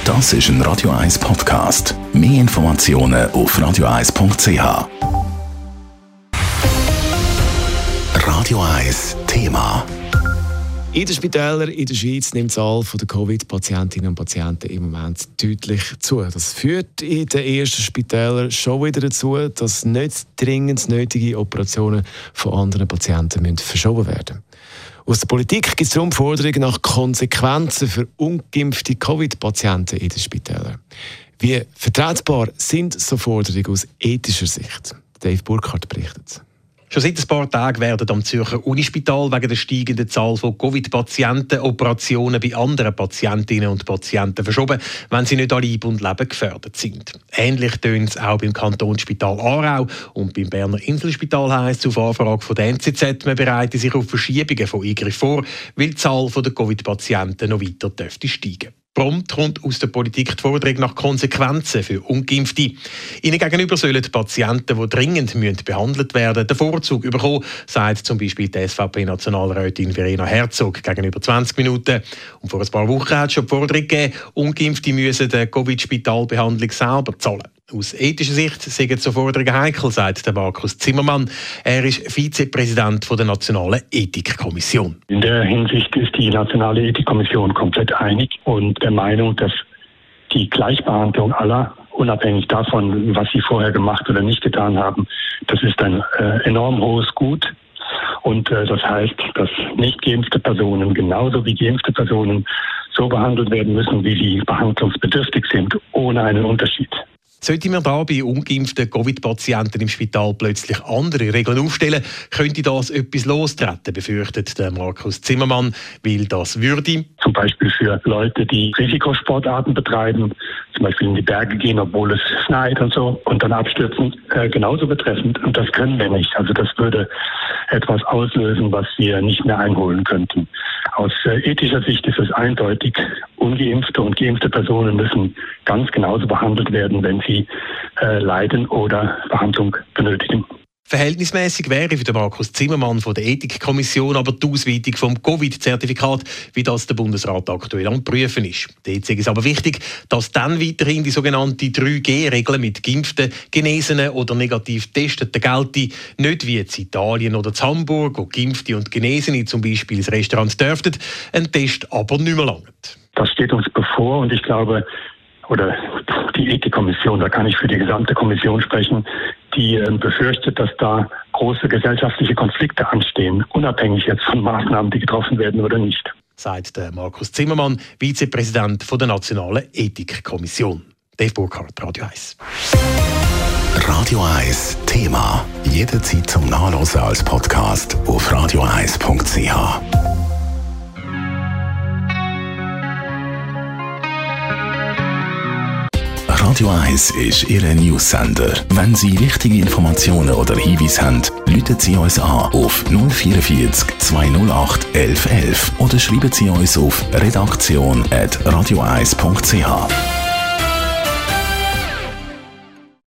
Das ist ein Radio 1 Podcast. Mehr Informationen auf radio1.ch. Radio 1 Thema. In den Spitälern in der Schweiz nimmt die Zahl der Covid-Patientinnen und Patienten im Moment deutlich zu. Das führt in den ersten Spitälern schon wieder dazu, dass nicht dringend nötige Operationen von anderen Patienten verschoben werden müssen. Aus der Politik gibt es darum Forderungen nach Konsequenzen für ungeimpfte Covid-Patienten in den Spitälern. Wie vertretbar sind so Forderungen aus ethischer Sicht? Dave Burkhardt berichtet. Schon seit ein paar Tagen werden am Zürcher Unispital wegen der steigenden Zahl von Covid-Patienten Operationen bei anderen Patientinnen und Patienten verschoben, wenn sie nicht an Leib und Leben gefährdet sind. Ähnlich tönt es auch beim Kantonsspital Aarau und beim Berner Inselspital heisst es auf Anfrage von der NZZ, man bereite sich auf Verschiebungen von Eingriffen vor, weil die Zahl der Covid-Patienten noch weiter dürfte steigen. Prompt kommt aus der Politik die Forderung nach Konsequenzen für Ungeimpfte. Ihnen gegenüber sollen die Patienten, die dringend behandelt werden, den Vorzug bekommen, sagt zum Beispiel die SVP-Nationalrätin Verena Herzog gegenüber 20 Minuten. Und vor ein paar Wochen hat es schon die Forderung gegeben, Ungeimpfte müssen die Covid-Spitalbehandlung selber zahlen. Aus ethischer Sicht sind so Forderungen heikel, sagt der Markus Zimmermann. Er ist Vizepräsident der Nationalen Ethikkommission. In der Hinsicht ist die Nationale Ethikkommission komplett einig und der Meinung, dass die Gleichbehandlung aller, unabhängig davon, was sie vorher gemacht oder nicht getan haben, das ist ein enorm hohes Gut. Und das heißt, dass nicht geimpfte Personen genauso wie geimpfte Personen so behandelt werden müssen, wie sie behandlungsbedürftig sind, ohne einen Unterschied. Sollte man da bei ungeimpften Covid-Patienten im Spital plötzlich andere Regeln aufstellen, könnte das etwas lostreten, befürchtet der Markus Zimmermann, weil das würde zum Beispiel für Leute, die Risikosportarten betreiben, zum Beispiel in die Berge gehen, obwohl es schneit und so, und dann abstürzen, genauso betreffend. Und das können wir nicht. Also das würde etwas auslösen, was wir nicht mehr einholen könnten. Aus ethischer Sicht ist es eindeutig, ungeimpfte und geimpfte Personen müssen ganz genauso behandelt werden, wenn sie leiden oder Behandlung benötigen. Verhältnismäßig wäre für den Markus Zimmermann von der Ethikkommission aber die Ausweitung vom Covid-Zertifikat, wie das der Bundesrat aktuell am Prüfen ist. Dort ist es aber wichtig, dass dann weiterhin die sogenannte 3G-Regel mit Geimpften, Genesenen oder negativ Testeten gelte, nicht wie in Italien oder in Hamburg, wo Geimpfte und Genesene zum Beispiel ins Restaurant dürften, ein Test aber nicht mehr langt. Das steht uns bevor und ich glaube, oder die Ethikkommission, da kann ich für die gesamte Kommission sprechen, die befürchtet, dass da große gesellschaftliche Konflikte anstehen, unabhängig jetzt von Maßnahmen, die getroffen werden oder nicht. Sagt der Markus Zimmermann, Vizepräsident der Nationalen Ethikkommission. Dave Burkhardt, Radio 1. Radio 1 Thema. Jederzeit zum Nachlesen als Podcast auf radio1.ch. Radio 1 ist Ihr News-Sender. Wenn Sie wichtige Informationen oder Hinweise haben, rufen Sie uns an auf 044 208 1111 oder schreiben Sie uns auf redaktion@radio1.ch.